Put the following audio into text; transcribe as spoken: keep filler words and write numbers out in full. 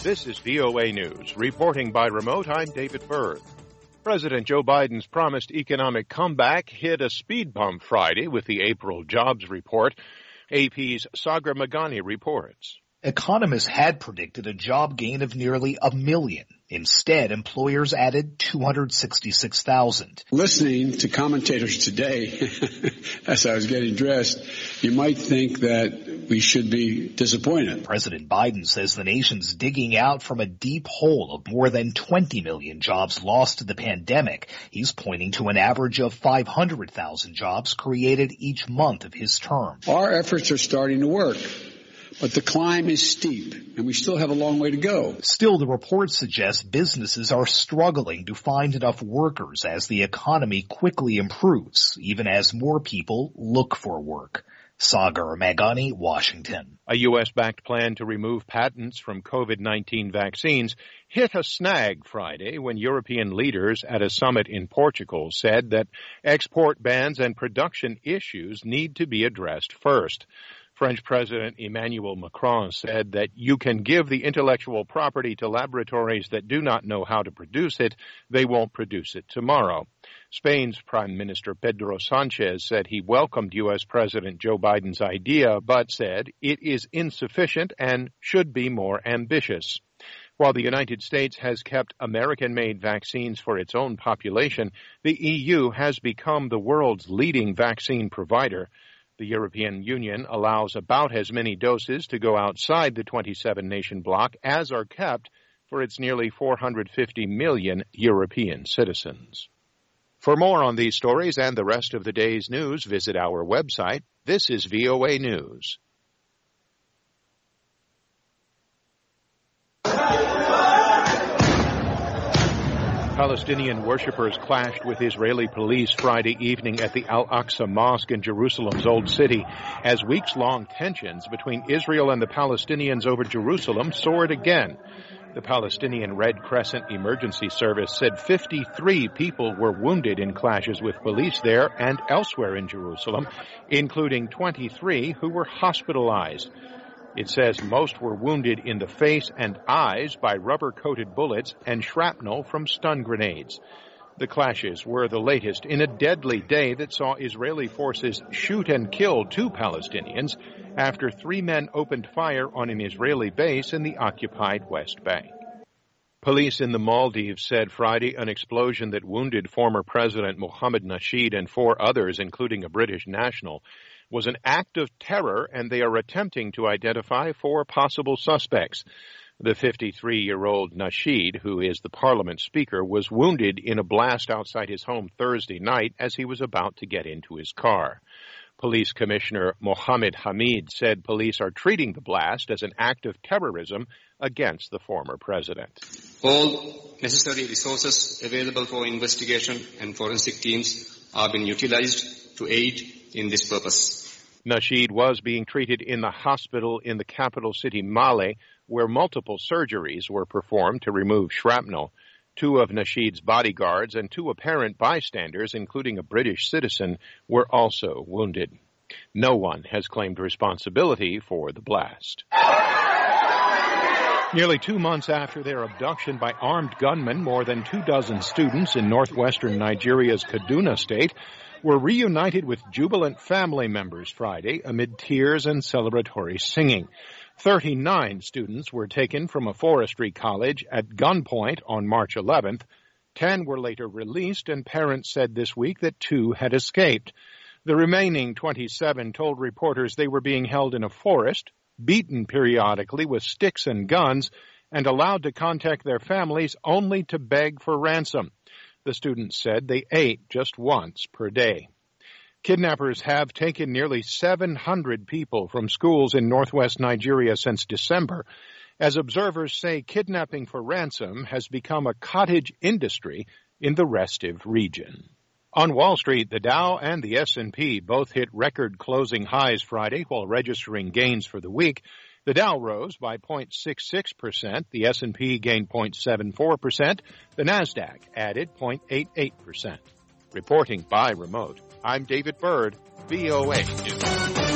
This is V O A News. Reporting by remote, I'm David Byrd. President Joe Biden's promised economic comeback hit a speed bump Friday with the April jobs report. A P's Sagar Meghani reports. Economists had predicted a job gain of nearly a million. Instead, employers added two hundred sixty-six thousand. Listening to commentators today, as I was getting dressed, you might think that we should be disappointed. President Biden says the nation's digging out from a deep hole of more than twenty million jobs lost to the pandemic. He's pointing to an average of five hundred thousand jobs created each month of his term. Our efforts are starting to work. But the climb is steep, and we still have a long way to go. Still, the report suggests businesses are struggling to find enough workers as the economy quickly improves, even as more people look for work. Sagar Meghani, Washington. A U S-backed plan to remove patents from COVID nineteen vaccines hit a snag Friday when European leaders at a summit in Portugal said that export bans and production issues need to be addressed first. French President Emmanuel Macron said that you can give the intellectual property to laboratories that do not know how to produce it. They won't produce it tomorrow. Spain's Prime Minister Pedro Sanchez said he welcomed U S. President Joe Biden's idea, but said it is insufficient and should be more ambitious. While the United States has kept American-made vaccines for its own population, the E U has become the world's leading vaccine provider. The European Union allows about as many doses to go outside the twenty-seven nation bloc as are kept for its nearly four hundred fifty million European citizens. For more on these stories and the rest of the day's news, visit our website. This is V O A News. Palestinian worshippers clashed with Israeli police Friday evening at the Al-Aqsa Mosque in Jerusalem's Old City as weeks-long tensions between Israel and the Palestinians over Jerusalem soared again. The Palestinian Red Crescent Emergency Service said fifty-three people were wounded in clashes with police there and elsewhere in Jerusalem, including twenty-three who were hospitalized. It says most were wounded in the face and eyes by rubber-coated bullets and shrapnel from stun grenades. The clashes were the latest in a deadly day that saw Israeli forces shoot and kill two Palestinians after three men opened fire on an Israeli base in the occupied West Bank. Police in the Maldives said Friday an explosion that wounded former President Mohammed Nasheed and four others, including a British national, was an act of terror, and they are attempting to identify four possible suspects. The fifty-three-year-old Nasheed, who is the parliament speaker, was wounded in a blast outside his home Thursday night as he was about to get into his car. Police Commissioner Mohammed Hamid said police are treating the blast as an act of terrorism against the former president. All necessary resources available for investigation and forensic teams are being utilized to aid in this purpose. Nasheed was being treated in the hospital in the capital city Male, where multiple surgeries were performed to remove shrapnel. Two of Nasheed's bodyguards and two apparent bystanders, including a British citizen, were also wounded. No one has claimed responsibility for the blast. Nearly two months after their abduction by armed gunmen, more than two dozen students in northwestern Nigeria's Kaduna state were reunited with jubilant family members Friday amid tears and celebratory singing. thirty-nine students were taken from a forestry college at gunpoint on March eleventh. Ten were later released, and parents said this week that two had escaped. The remaining twenty-seven told reporters they were being held in a forest, beaten periodically with sticks and guns, and allowed to contact their families only to beg for ransom. The students said they ate just once per day. Kidnappers have taken nearly seven hundred people from schools in northwest Nigeria since December. As observers say, kidnapping for ransom has become a cottage industry in the restive region. On Wall Street, the Dow and the S and P both hit record closing highs Friday while registering gains for the week. The Dow rose by zero point six six percent. The S and P gained zero point seven four percent. The Nasdaq added zero point eight eight percent. Reporting by remote, I'm David Byrd, V O A News.